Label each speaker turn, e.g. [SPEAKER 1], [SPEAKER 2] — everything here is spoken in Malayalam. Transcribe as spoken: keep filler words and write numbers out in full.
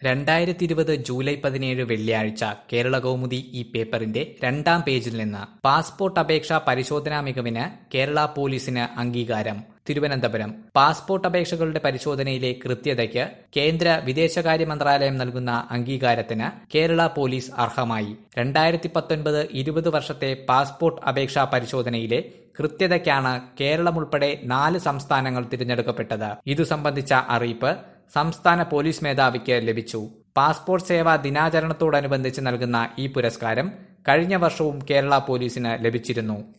[SPEAKER 1] രണ്ടായിരത്തി ഇരുപത് ജൂലൈ പതിനേഴ് വെള്ളിയാഴ്ച കേരളകൗമുദി ഈ പേപ്പറിന്റെ രണ്ടാം പേജിൽ നിന്ന് പാസ്പോർട്ട് അപേക്ഷാ പരിശോധനാ മികവിന് കേരള പോലീസിന് അംഗീകാരം. തിരുവനന്തപുരം പാസ്പോർട്ട് അപേക്ഷകളുടെ പരിശോധനയിലെ കൃത്യതയ്ക്ക് കേന്ദ്ര വിദേശകാര്യ മന്ത്രാലയം നൽകുന്ന അംഗീകാരത്തിന് കേരള പോലീസ് അർഹമായി. രണ്ടായിരത്തി പത്തൊൻപത് ഇരുപത് വർഷത്തെ പാസ്പോർട്ട് അപേക്ഷാ പരിശോധനയിലെ കൃത്യതയ്ക്കാണ് കേരളം ഉൾപ്പെടെ നാല് സംസ്ഥാനങ്ങൾ തിരഞ്ഞെടുക്കപ്പെട്ടത്. ഇതു സംബന്ധിച്ച അറിയിപ്പ് സംസ്ഥാന പോലീസ് മേധാവിക്ക് ലഭിച്ചു. പാസ്പോർട്ട് സേവാ ദിനാചരണത്തോടനുബന്ധിച്ച് നൽകുന്ന ഈ പുരസ്കാരം കഴിഞ്ഞ വർഷവും കേരള പോലീസിന് ലഭിച്ചിരുന്നു.